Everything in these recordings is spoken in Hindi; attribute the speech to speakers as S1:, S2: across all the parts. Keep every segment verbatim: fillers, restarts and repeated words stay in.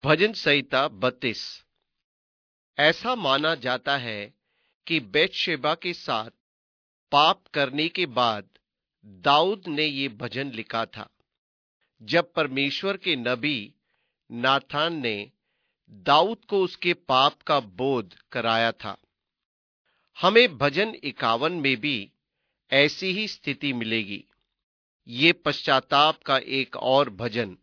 S1: भजन संहिता बत्तीस। ऐसा माना जाता है कि बेतशेबा के साथ पाप करने के बाद दाऊद ने ये भजन लिखा था, जब परमेश्वर के नबी नाथान ने दाऊद को उसके पाप का बोध कराया था। हमें भजन इक्यावन में भी ऐसी ही स्थिति मिलेगी। ये पश्चाताप का एक और भजन।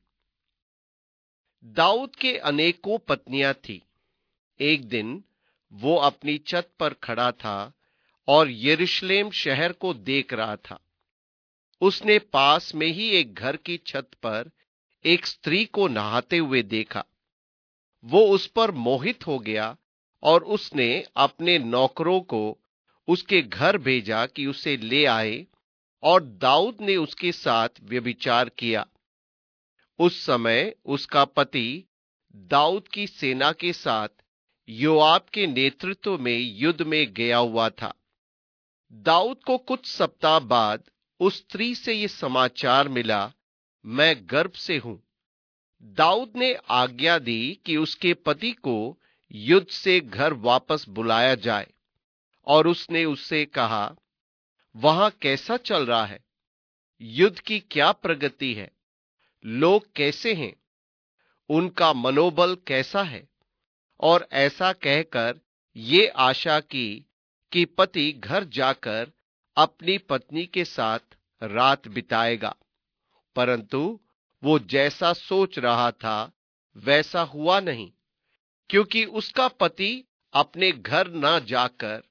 S1: दाऊद के अनेकों पत्नियां थी। एक दिन वो अपनी छत पर खड़ा था और यरूशलेम शहर को देख रहा था। उसने पास में ही एक घर की छत पर एक स्त्री को नहाते हुए देखा। वो उस पर मोहित हो गया और उसने अपने नौकरों को उसके घर भेजा कि उसे ले आए, और दाऊद ने उसके साथ व्यभिचार किया। उस समय उसका पति दाऊद की सेना के साथ योआब के नेतृत्व में युद्ध में गया हुआ था। दाऊद को कुछ सप्ताह बाद उस स्त्री से ये समाचार मिला, मैं गर्भ से हूं। दाऊद ने आज्ञा दी कि उसके पति को युद्ध से घर वापस बुलाया जाए, और उसने उससे कहा, वहां कैसा चल रहा है? युद्ध की क्या प्रगति है? लोग कैसे हैं? उनका मनोबल कैसा है? और ऐसा कहकर ये आशा की कि पति घर जाकर अपनी पत्नी के साथ रात बिताएगा। परंतु वो जैसा सोच रहा था वैसा हुआ नहीं, क्योंकि उसका पति अपने घर न जाकर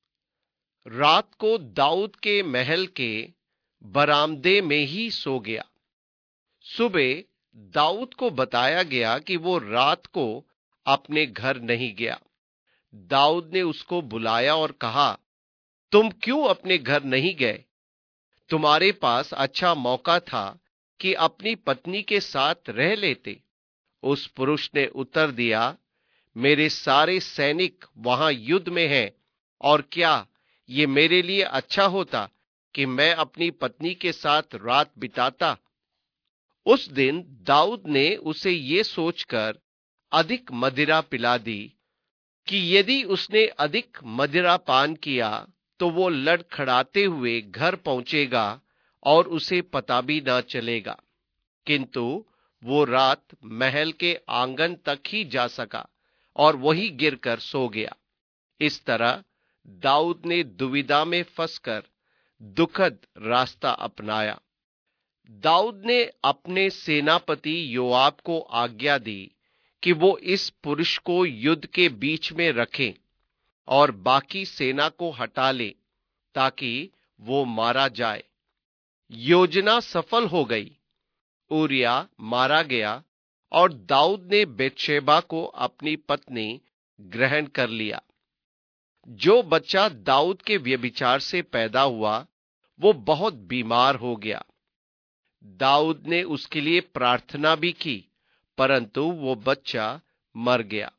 S1: रात को दाऊद के महल के बरामदे में ही सो गया। सुबह दाऊद को बताया गया कि वो रात को अपने घर नहीं गया। दाऊद ने उसको बुलाया और कहा, तुम क्यों अपने घर नहीं गए? तुम्हारे पास अच्छा मौका था कि अपनी पत्नी के साथ रह लेते। उस पुरुष ने उत्तर दिया, मेरे सारे सैनिक वहां युद्ध में हैं, और क्या ये मेरे लिए अच्छा होता कि मैं अपनी पत्नी के साथ रात बिताता? उस दिन दाऊद ने उसे ये सोचकर अधिक मदिरा पिला दी कि यदि उसने अधिक मदिरा पान किया तो वो लड़खड़ाते हुए घर पहुंचेगा और उसे पता भी न चलेगा। किंतु वो रात महल के आंगन तक ही जा सका और वहीं गिरकर सो गया। इस तरह दाऊद ने दुविधा में फंसकर दुखद रास्ता अपनाया। दाऊद ने अपने सेनापति योआब को आज्ञा दी कि वो इस पुरुष को युद्ध के बीच में रखे और बाकी सेना को हटा ले, ताकि वो मारा जाए। योजना सफल हो गई। ऊरिया मारा गया और दाऊद ने बेतशेबा को अपनी पत्नी ग्रहण कर लिया। जो बच्चा दाऊद के व्यभिचार से पैदा हुआ वो बहुत बीमार हो गया। दाऊद ने उसके लिए प्रार्थना भी की, परंतु वो बच्चा मर गया।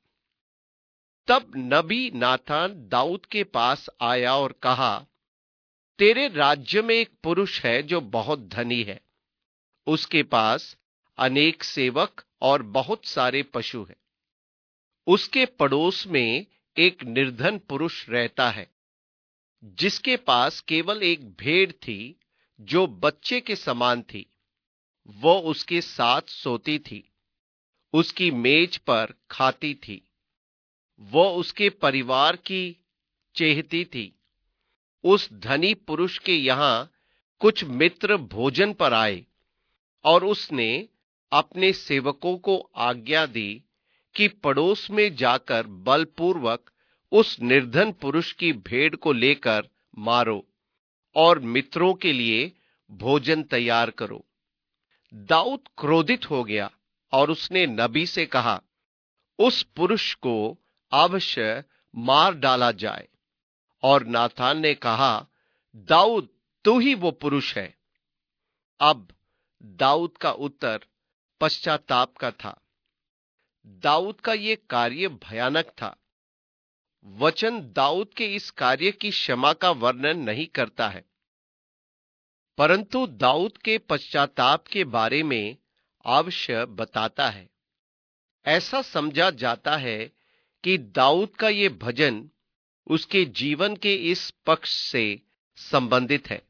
S1: तब नबी नाथान दाऊद के पास आया और कहा, तेरे राज्य में एक पुरुष है जो बहुत धनी है। उसके पास अनेक सेवक और बहुत सारे पशु हैं। उसके पड़ोस में एक निर्धन पुरुष रहता है, जिसके पास केवल एक भेड़ थी जो बच्चे के समान थी। वो उसके साथ सोती थी, उसकी मेज पर खाती थी। वो उसके परिवार की चेहती थी। उस धनी पुरुष के यहां कुछ मित्र भोजन पर आए, और उसने अपने सेवकों को आज्ञा दी कि पड़ोस में जाकर बलपूर्वक उस निर्धन पुरुष की भेड़ को लेकर मारो और मित्रों के लिए भोजन तैयार करो। दाऊद क्रोधित हो गया और उसने नबी से कहा, उस पुरुष को अवश्य मार डाला जाए। और नाथान ने कहा, दाऊद तू ही वो पुरुष है। अब दाऊद का उत्तर पश्चाताप का था। दाऊद का ये कार्य भयानक था। वचन दाऊद के इस कार्य की क्षमा का वर्णन नहीं करता है, परंतु दाऊद के पश्चाताप के बारे में अवश्य बताता है। ऐसा समझा जाता है कि दाऊद का ये भजन उसके जीवन के इस पक्ष से संबंधित है।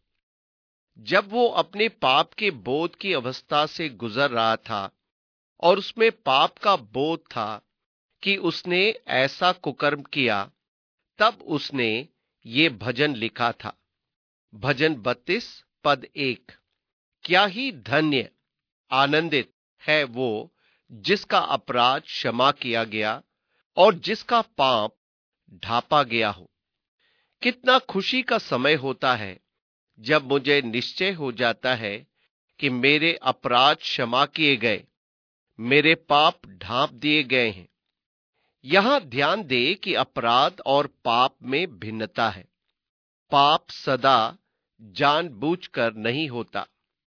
S1: जब वो अपने पाप के बोध की अवस्था से गुजर रहा था और उसमें पाप का बोध था कि उसने ऐसा कुकर्म किया, तब उसने ये भजन लिखा था। भजन बत्तीस पद एक। क्या ही धन्य आनंदित है वो जिसका अपराध क्षमा किया गया और जिसका पाप ढापा गया हो। कितना खुशी का समय होता है जब मुझे निश्चय हो जाता है कि मेरे अपराध क्षमा किए गए, मेरे पाप ढांप दिए गए हैं। यहां ध्यान दे कि अपराध और पाप में भिन्नता है। पाप सदा जानबूझकर नहीं होता।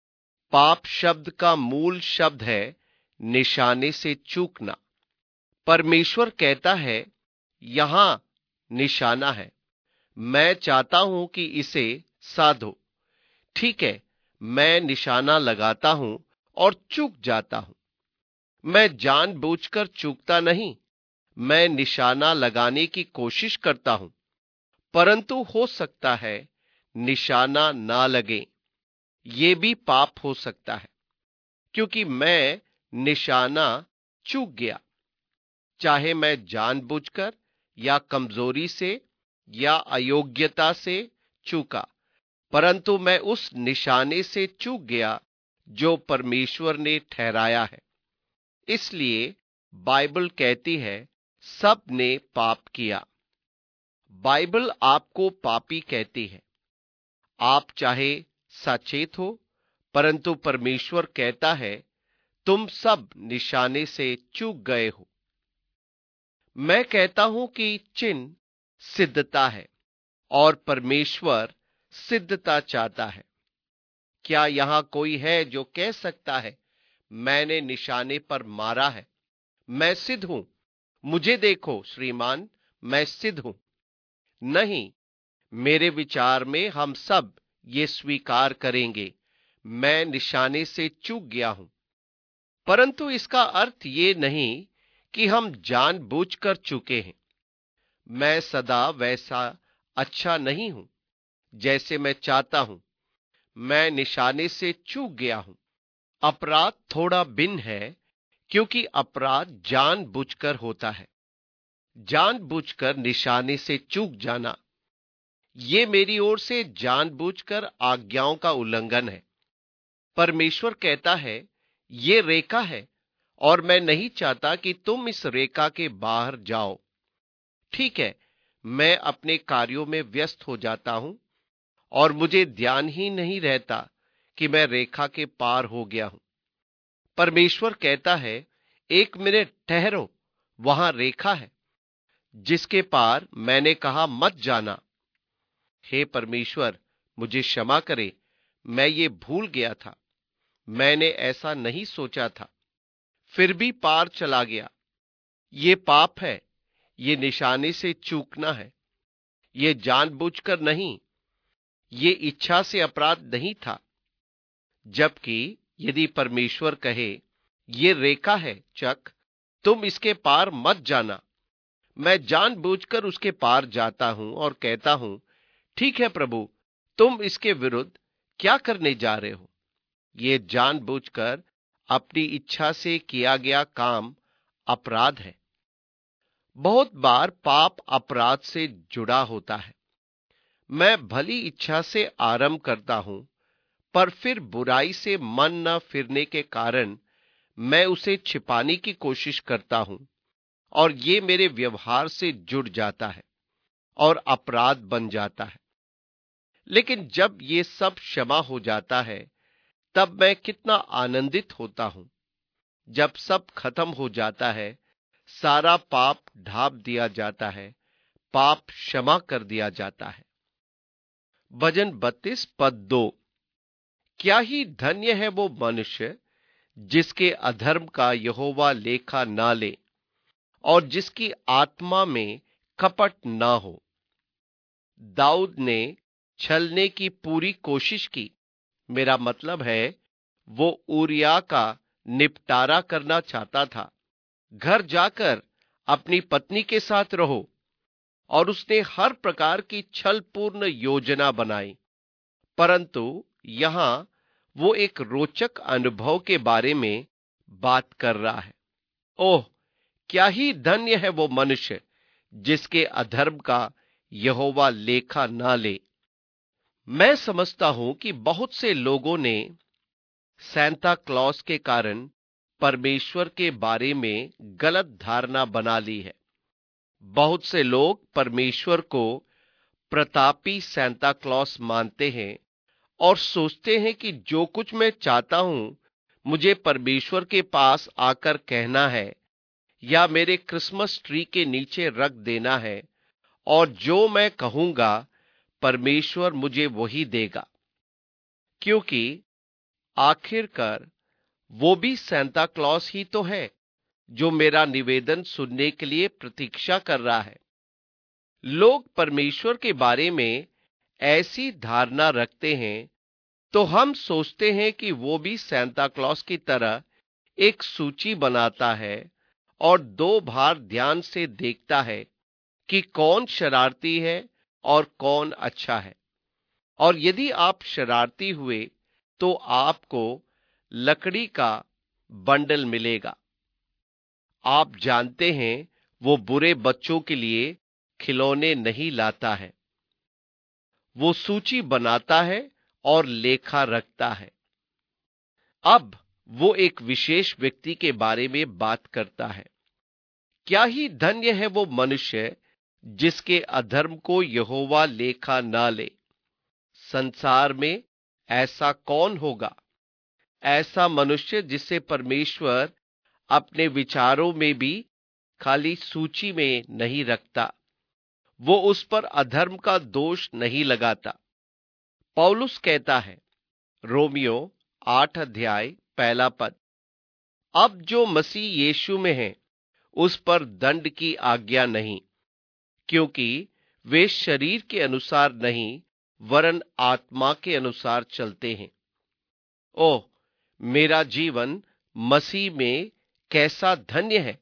S1: पाप शब्द का मूल शब्द है निशाने से चूकना। परमेश्वर कहता है, यहां निशाना है, मैं चाहता हूं कि इसे साधो। ठीक है, मैं निशाना लगाता हूं और चूक जाता हूं। मैं जानबूझकर चूकता नहीं, मैं निशाना लगाने की कोशिश करता हूं, परंतु हो सकता है निशाना ना लगे। ये भी पाप हो सकता है, क्योंकि मैं निशाना चूक गया। चाहे मैं जानबूझकर या कमजोरी से या अयोग्यता से चूका, परंतु मैं उस निशाने से चूक गया जो परमेश्वर ने ठहराया है। इसलिए बाइबल कहती है, सब ने पाप किया। बाइबल आपको पापी कहती है। आप चाहे सचेत हो, परंतु परमेश्वर कहता है, तुम सब निशाने से चूक गए हो। मैं कहता हूं कि चिन्ह सिद्धता है और परमेश्वर सिद्धता चाहता है। क्या यहां कोई है जो कह सकता है, मैंने निशाने पर मारा है, मैं सिद्ध हूं, मुझे देखो श्रीमान, मैं सिद्ध हूं? नहीं, मेरे विचार में हम सब ये स्वीकार करेंगे, मैं निशाने से चूक गया हूं। परंतु इसका अर्थ ये नहीं कि हम जानबूझकर चूके हैं। मैं सदा वैसा अच्छा नहीं हूं जैसे मैं चाहता हूं। मैं निशाने से चूक गया हूं। अपराध थोड़ा भिन्न है, क्योंकि अपराध जानबूझकर होता है। जानबूझकर निशाने से चूक जाना, ये मेरी ओर से जानबूझकर आज्ञाओं का उल्लंघन है। परमेश्वर कहता है, ये रेखा है और मैं नहीं चाहता कि तुम इस रेखा के बाहर जाओ। ठीक है, मैं अपने कार्यों में व्यस्त हो जाता हूं और मुझे ध्यान ही नहीं रहता कि मैं रेखा के पार हो गया हूं। परमेश्वर कहता है, एक मिनट ठहरो, वहां रेखा है जिसके पार मैंने कहा मत जाना। हे परमेश्वर, मुझे क्षमा करे, मैं ये भूल गया था, मैंने ऐसा नहीं सोचा था, फिर भी पार चला गया। ये पाप है, ये निशाने से चूकना है, ये जानबूझकर नहीं, ये इच्छा से अपराध नहीं था। जबकि यदि परमेश्वर कहे, ये रेखा है चक, तुम इसके पार मत जाना, मैं जानबूझकर उसके पार जाता हूं और कहता हूं, ठीक है प्रभु, तुम इसके विरुद्ध क्या करने जा रहे हो? ये जानबूझकर अपनी इच्छा से किया गया काम अपराध है। बहुत बार पाप अपराध से जुड़ा होता है। मैं भली इच्छा से आरंभ करता हूं, पर फिर बुराई से मन न फिरने के कारण मैं उसे छिपाने की कोशिश करता हूं और ये मेरे व्यवहार से जुड़ जाता है और अपराध बन जाता है। लेकिन जब ये सब क्षमा हो जाता है, तब मैं कितना आनंदित होता हूं। जब सब खत्म हो जाता है, सारा पाप ढांप दिया जाता है, पाप क्षमा कर दिया जाता है। भजन बत्तीस पद दो। क्या ही धन्य है वो मनुष्य जिसके अधर्म का यहोवा लेखा ना ले और जिसकी आत्मा में कपट ना हो। दाऊद ने छलने की पूरी कोशिश की। मेरा मतलब है, वो ऊरिया का निपटारा करना चाहता था, घर जाकर अपनी पत्नी के साथ रहो। और उसने हर प्रकार की छलपूर्ण योजना बनाई। परंतु यहां वो एक रोचक अनुभव के बारे में बात कर रहा है। ओह, क्या ही धन्य है वो मनुष्य जिसके अधर्म का यहोवा लेखा ना ले। मैं समझता हूं कि बहुत से लोगों ने सांता क्लॉस के कारण परमेश्वर के बारे में गलत धारणा बना ली है। बहुत से लोग परमेश्वर को प्रतापी सांता क्लॉस मानते हैं और सोचते हैं कि जो कुछ मैं चाहता हूं मुझे परमेश्वर के पास आकर कहना है या मेरे क्रिसमस ट्री के नीचे रख देना है, और जो मैं कहूंगा परमेश्वर मुझे वही देगा, क्योंकि आखिरकार वो भी सांता क्लॉस ही तो है जो मेरा निवेदन सुनने के लिए प्रतीक्षा कर रहा है। लोग परमेश्वर के बारे में ऐसी धारणा रखते हैं तो हम सोचते हैं कि वो भी सांता क्लॉस की तरह एक सूची बनाता है और दो बार ध्यान से देखता है कि कौन शरारती है और कौन अच्छा है। और यदि आप शरारती हुए तो आपको लकड़ी का बंडल मिलेगा। आप जानते हैं वो बुरे बच्चों के लिए खिलौने नहीं लाता है, वो सूची बनाता है और लेखा रखता है। अब वो एक विशेष व्यक्ति के बारे में बात करता है। क्या ही धन्य है वो मनुष्य जिसके अधर्म को यहोवा लेखा ना ले। संसार में ऐसा कौन होगा, ऐसा मनुष्य जिसे परमेश्वर अपने विचारों में भी खाली सूची में नहीं रखता, वो उस पर अधर्म का दोष नहीं लगाता। पौलुस कहता है, रोमियो आठ अध्याय पहला पद, अब जो मसीह यीशु में है उस पर दंड की आज्ञा नहीं, क्योंकि वे शरीर के अनुसार नहीं वरन आत्मा के अनुसार चलते हैं। ओह, मेरा जीवन मसीह में कैसा धन्य है,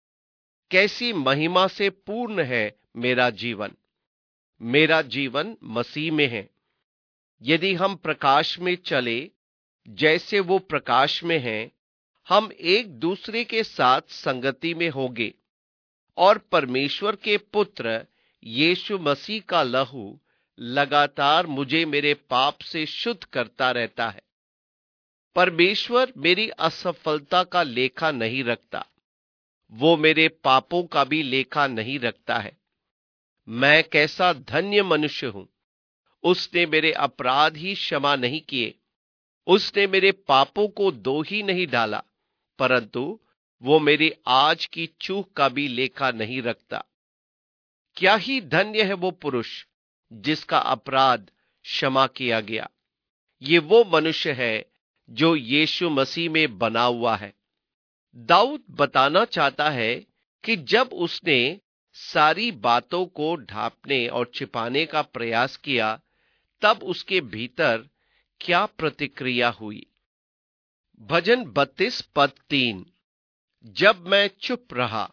S1: कैसी महिमा से पूर्ण है मेरा जीवन। मेरा जीवन मसीह में है। यदि हम प्रकाश में चले जैसे वो प्रकाश में हैं, हम एक दूसरे के साथ संगति में होंगे और परमेश्वर के पुत्र यीशु मसीह का लहू लगातार मुझे मेरे पाप से शुद्ध करता रहता है। परमेश्वर मेरी असफलता का लेखा नहीं रखता, वो मेरे पापों का भी लेखा नहीं रखता है। मैं कैसा धन्य मनुष्य हूं, उसने मेरे अपराध ही क्षमा नहीं किए, उसने मेरे पापों को दो ही नहीं डाला, परंतु वो मेरी आज की चूक का भी लेखा नहीं रखता। क्या ही धन्य है वो पुरुष जिसका अपराध क्षमा किया गया। ये वो मनुष्य है जो यीशु मसीह में बना हुआ है। दाऊद बताना चाहता है कि जब उसने सारी बातों को ढांपने और छिपाने का प्रयास किया, तब उसके भीतर क्या प्रतिक्रिया हुई। भजन बत्तीस पद तीन, जब मैं चुप रहा,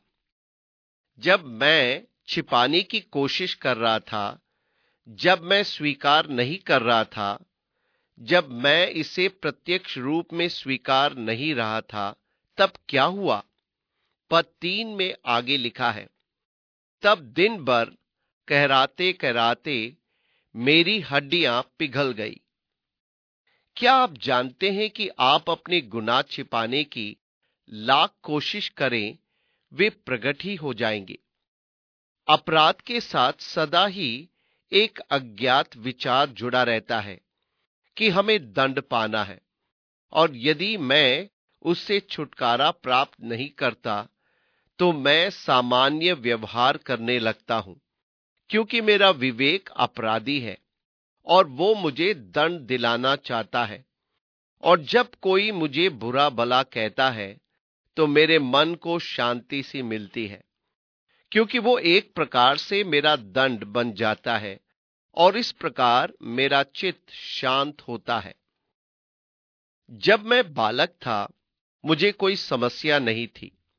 S1: जब मैं छिपाने की कोशिश कर रहा था, जब मैं स्वीकार नहीं कर रहा था, जब मैं इसे प्रत्यक्ष रूप में स्वीकार नहीं रहा था, तब क्या हुआ। पद तीन में आगे लिखा है, तब दिन भर कहराते कहराते मेरी हड्डियां पिघल गई। क्या आप जानते हैं कि आप अपने गुनाह छिपाने की लाख कोशिश करें, वे प्रकट ही हो जाएंगे। अपराध के साथ सदा ही एक अज्ञात विचार जुड़ा रहता है कि हमें दंड पाना है, और यदि मैं उससे छुटकारा प्राप्त नहीं करता तो मैं सामान्य व्यवहार करने लगता हूं, क्योंकि मेरा विवेक अपराधी है और वो मुझे दंड दिलाना चाहता है। और जब कोई मुझे बुरा भला कहता है तो मेरे मन को शांति सी मिलती है, क्योंकि वो एक प्रकार से मेरा दंड बन जाता है और इस प्रकार मेरा चित्त शांत होता है। जब मैं बालक था मुझे कोई समस्या नहीं थी।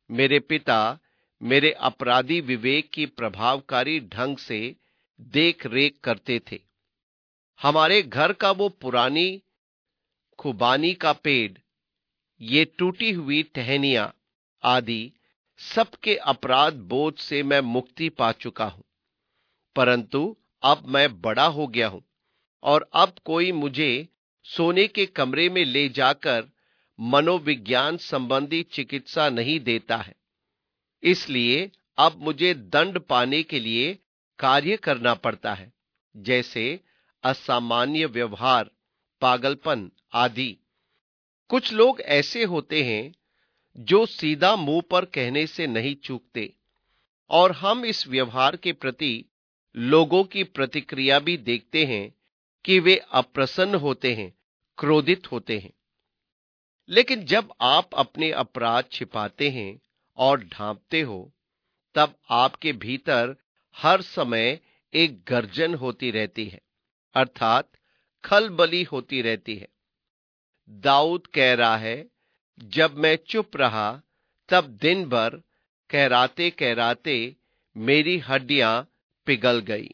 S1: मेरे पिता मेरे अपराधी विवेक की प्रभावकारी ढंग से देख रेख करते थे। हमारे घर का वो पुरानी खुबानी का पेड़, ये टूटी हुई टहनियां आदि सबके अपराध बोझ से मैं मुक्ति पा चुका हूं। परंतु अब मैं बड़ा हो गया हूं और अब कोई मुझे सोने के कमरे में ले जाकर मनोविज्ञान संबंधी चिकित्सा नहीं देता है। इसलिए अब मुझे दंड पाने के लिए कार्य करना पड़ता है, जैसे असामान्य व्यवहार, पागलपन आदि। कुछ लोग ऐसे होते हैं जो सीधा मुंह पर कहने से नहीं चूकते, और हम इस व्यवहार के प्रति लोगों की प्रतिक्रिया भी देखते हैं कि वे अप्रसन्न होते हैं, क्रोधित होते हैं। लेकिन जब आप अपने अपराध छिपाते हैं और ढांपते हो, तब आपके भीतर हर समय एक गर्जन होती रहती है, अर्थात खलबली होती रहती है। दाऊद कह रहा है, जब मैं चुप रहा तब दिन भर कहराते कहराते मेरी हड्डियां पिघल गई।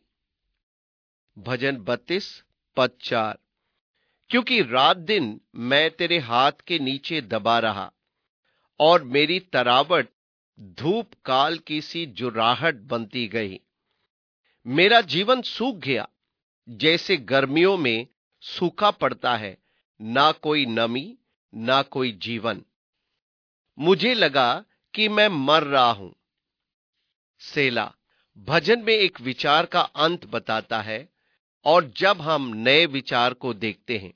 S1: भजन बत्तीस पद चार। क्योंकि रात दिन मैं तेरे हाथ के नीचे दबा रहा और मेरी तरावट धूप काल की सी जुराहट बनती गई। मेरा जीवन सूख गया, जैसे गर्मियों में सूखा पड़ता है, ना कोई नमी ना कोई जीवन। मुझे लगा कि मैं मर रहा हूं। सेला। भजन में एक विचार का अंत बताता है, और जब हम नए विचार को देखते हैं,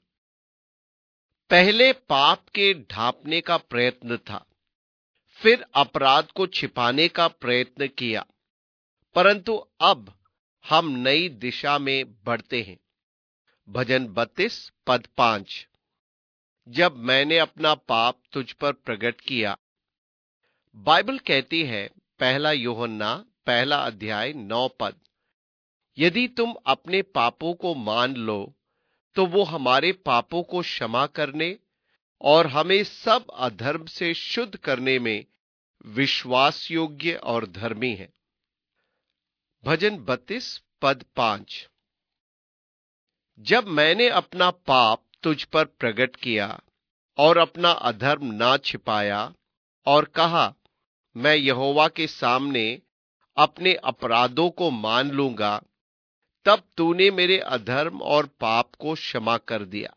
S1: पहले पाप के ढांपने का प्रयत्न था, फिर अपराध को छिपाने का प्रयत्न किया, परंतु अब हम नई दिशा में बढ़ते हैं। भजन बत्तीस पद पांच। जब मैंने अपना पाप तुझ पर प्रकट किया। बाइबल कहती है, पहला यूहन्ना पहला अध्याय नौ पद, यदि तुम अपने पापों को मान लो तो वो हमारे पापों को क्षमा करने और हमें सब अधर्म से शुद्ध करने में विश्वास योग्य और धर्मी है। भजन बत्तीस पद पांच। जब मैंने अपना पाप तुझ पर प्रकट किया और अपना अधर्म ना छिपाया और कहा, मैं यहोवा के सामने अपने अपराधों को मान लूंगा, तब तूने मेरे अधर्म और पाप को क्षमा कर दिया।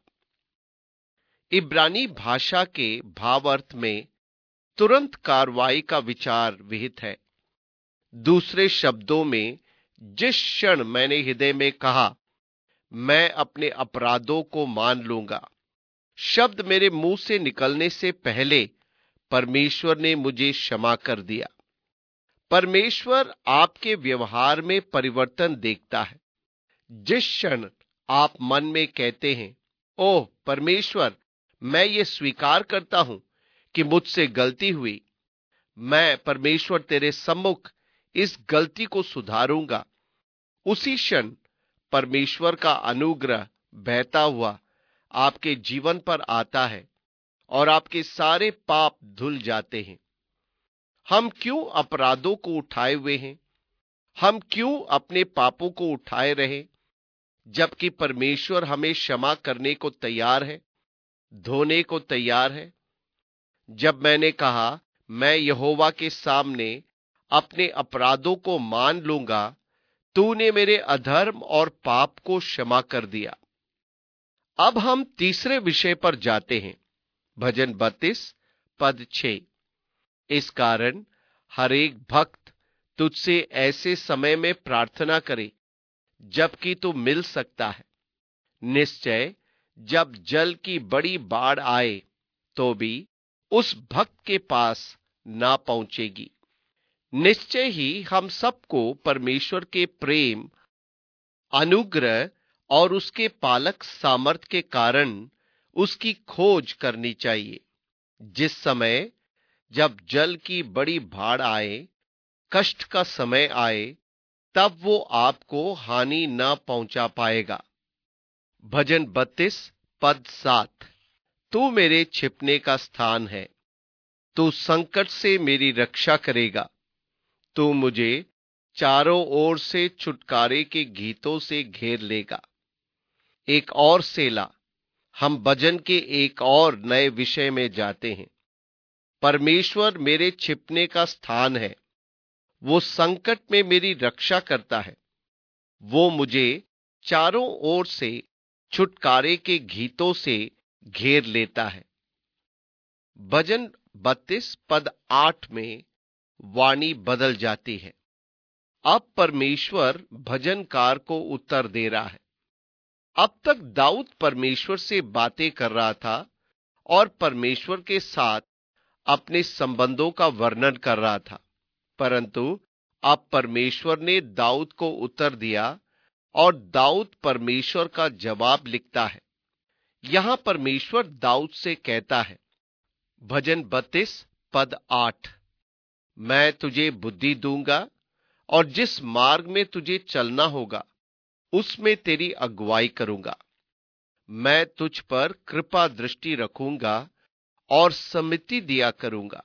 S1: इब्रानी भाषा के भावार्थ में तुरंत कार्रवाई का विचार विहित है। दूसरे शब्दों में, जिस क्षण मैंने हृदय में कहा, मैं अपने अपराधों को मान लूंगा, शब्द मेरे मुंह से निकलने से पहले परमेश्वर ने मुझे क्षमा कर दिया। परमेश्वर आपके व्यवहार में परिवर्तन देखता है। जिस क्षण आप मन में कहते हैं, ओह परमेश्वर, मैं ये स्वीकार करता हूं कि मुझसे गलती हुई, मैं परमेश्वर तेरे सम्मुख इस गलती को सुधारूंगा, उसी क्षण परमेश्वर का अनुग्रह बहता हुआ आपके जीवन पर आता है और आपके सारे पाप धुल जाते हैं। हम क्यों अपराधों को उठाए हुए हैं? हम क्यों अपने पापों को उठाए रहे, जबकि परमेश्वर हमें क्षमा करने को तैयार है, धोने को तैयार है? जब मैंने कहा, मैं यहोवा के सामने अपने अपराधों को मान लूंगा, तूने मेरे अधर्म और पाप को क्षमा कर दिया। अब हम तीसरे विषय पर जाते हैं। भजन बत्तीस पद छह। इस कारण हर एक भक्त तुझसे ऐसे समय में प्रार्थना करे जबकि तू मिल सकता है। निश्चय जब जल की बड़ी बाढ़ आए तो भी उस भक्त के पास ना पहुंचेगी। निश्चय ही हम सबको परमेश्वर के प्रेम, अनुग्रह और उसके पालक सामर्थ्य के कारण उसकी खोज करनी चाहिए। जिस समय जब जल की बड़ी बाढ़ आए, कष्ट का समय आए, तब वो आपको हानि न पहुंचा पाएगा। भजन बत्तीस पद सात। तू मेरे छिपने का स्थान है, तू संकट से मेरी रक्षा करेगा। तू मुझे चारों ओर से छुटकारे के गीतों से घेर लेगा। एक और सेला। हम भजन के एक और नए विषय में जाते हैं। परमेश्वर मेरे छिपने का स्थान है। वो संकट में मेरी रक्षा करता है। वो मुझे चारों ओर से छुटकारे के गीतों से घेर लेता है। भजन बत्तीस पद आठ में वाणी बदल जाती है। अब परमेश्वर भजनकार को उत्तर दे रहा है। अब तक दाऊद परमेश्वर से बातें कर रहा था और परमेश्वर के साथ अपने संबंधों का वर्णन कर रहा था, परंतु अब परमेश्वर ने दाऊद को उत्तर दिया और दाऊद परमेश्वर का जवाब लिखता है। यहां परमेश्वर दाऊद से कहता है, भजन बत्तीस पद आठ, मैं तुझे बुद्धि दूंगा और जिस मार्ग में तुझे चलना होगा उसमें तेरी अगुवाई करूंगा। मैं तुझ पर कृपा दृष्टि रखूंगा और सम्मति दिया करूंगा।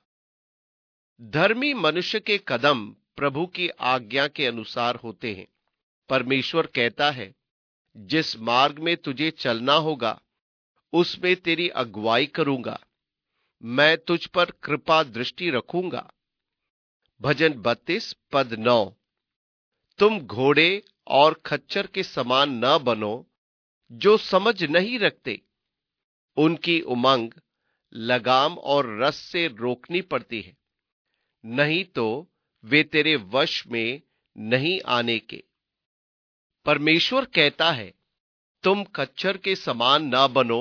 S1: धर्मी मनुष्य के कदम प्रभु की आज्ञा के अनुसार होते हैं। परमेश्वर कहता है, जिस मार्ग में तुझे चलना होगा उसमें तेरी अगुवाई करूंगा। मैं तुझ पर कृपा दृष्टि रखूंगा। भजन बत्तीस पद नौ, तुम घोड़े और खच्चर के समान न बनो जो समझ नहीं रखते। उनकी उमंग लगाम और रस से रोकनी पड़ती है, नहीं तो वे तेरे वश में नहीं आने के। परमेश्वर कहता है, तुम खच्चर के समान न बनो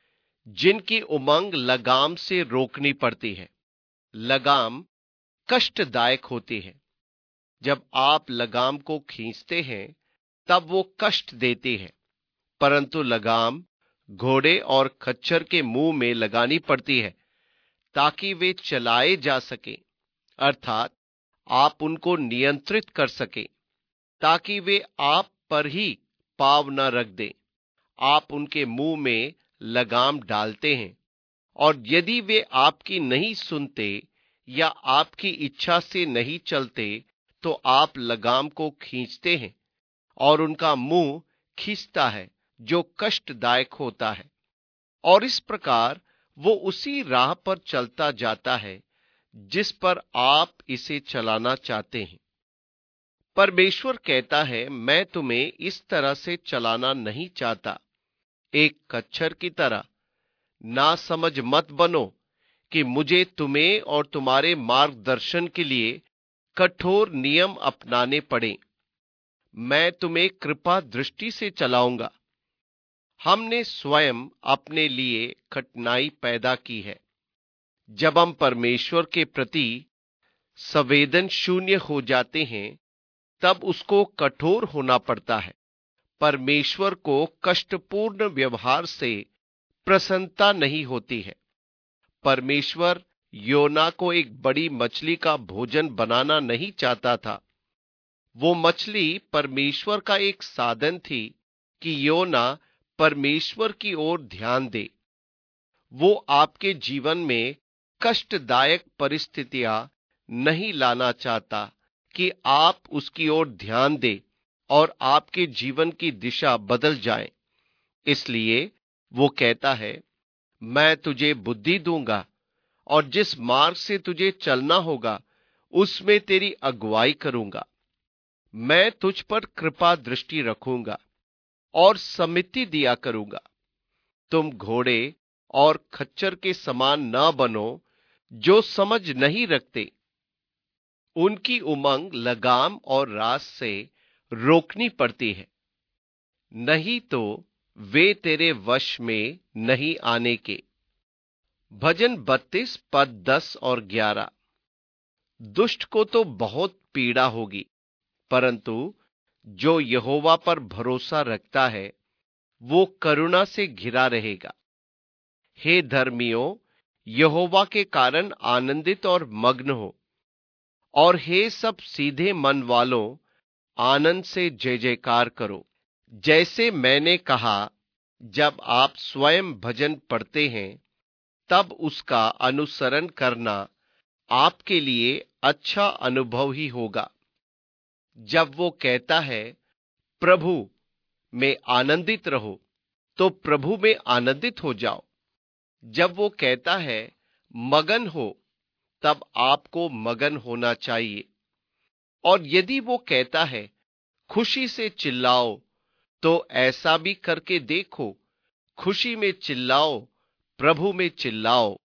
S1: जिनकी उमंग लगाम से रोकनी पड़ती है। लगाम कष्टदायक होती है। जब आप लगाम को खींचते हैं तब वो कष्ट देती है, परंतु लगाम घोड़े और खच्चर के मुंह में लगानी पड़ती है ताकि वे चलाए जा सके, अर्थात आप उनको नियंत्रित कर सके, ताकि वे आप पर ही पाव न रख दें। आप उनके मुंह में लगाम डालते हैं और यदि वे आपकी नहीं सुनते या आपकी इच्छा से नहीं चलते तो आप लगाम को खींचते हैं और उनका मुंह खींचता है जो कष्टदायक होता है, और इस प्रकार वो उसी राह पर चलता जाता है जिस पर आप इसे चलाना चाहते हैं। परमेश्वर कहता है, मैं तुम्हें इस तरह से चलाना नहीं चाहता, एक कच्छर की तरह। ना समझ मत बनो कि मुझे तुम्हें और तुम्हारे मार्गदर्शन के लिए कठोर नियम अपनाने पड़े। मैं तुम्हें कृपा दृष्टि से चलाऊंगा। हमने स्वयं अपने लिए कठिनाई पैदा की है। जब हम परमेश्वर के प्रति संवेदन शून्य हो जाते हैं तब उसको कठोर होना पड़ता है। परमेश्वर को कष्टपूर्ण व्यवहार से प्रसन्नता नहीं होती है। परमेश्वर योना को एक बड़ी मछली का भोजन बनाना नहीं चाहता था। वो मछली परमेश्वर का एक साधन थी कि योना परमेश्वर की ओर ध्यान दे। वो आपके जीवन में कष्टदायक परिस्थितियां नहीं लाना चाहता कि आप उसकी ओर ध्यान दें और आपके जीवन की दिशा बदल जाए। इसलिए वो कहता है, मैं तुझे बुद्धि दूंगा और जिस मार्ग से तुझे चलना होगा उसमें तेरी अगुवाई करूंगा। मैं तुझ पर कृपा दृष्टि रखूंगा और सम्मति दिया करूंगा। तुम घोड़े और खच्चर के समान न बनो जो समझ नहीं रखते। उनकी उमंग लगाम और रास से रोकनी पड़ती है, नहीं तो वे तेरे वश में नहीं आने के। भजन बत्तीस पद दस और ग्यारह, दुष्ट को तो बहुत पीड़ा होगी, परंतु जो यहोवा पर भरोसा रखता है वो करुणा से घिरा रहेगा। हे धर्मियों, यहोवा के कारण आनंदित और मग्न हो, और हे सब सीधे मन वालों, आनंद से जय जयकार करो। जैसे मैंने कहा, जब आप स्वयं भजन पढ़ते हैं तब उसका अनुसरण करना आपके लिए अच्छा अनुभव ही होगा। जब वो कहता है प्रभु में आनंदित रहो, तो प्रभु में आनंदित हो जाओ। जब वो कहता है मगन हो, तब आपको मगन होना चाहिए। और यदि वो कहता है खुशी से चिल्लाओ, तो ऐसा भी करके देखो। खुशी में चिल्लाओ, प्रभु में चिल्लाओ।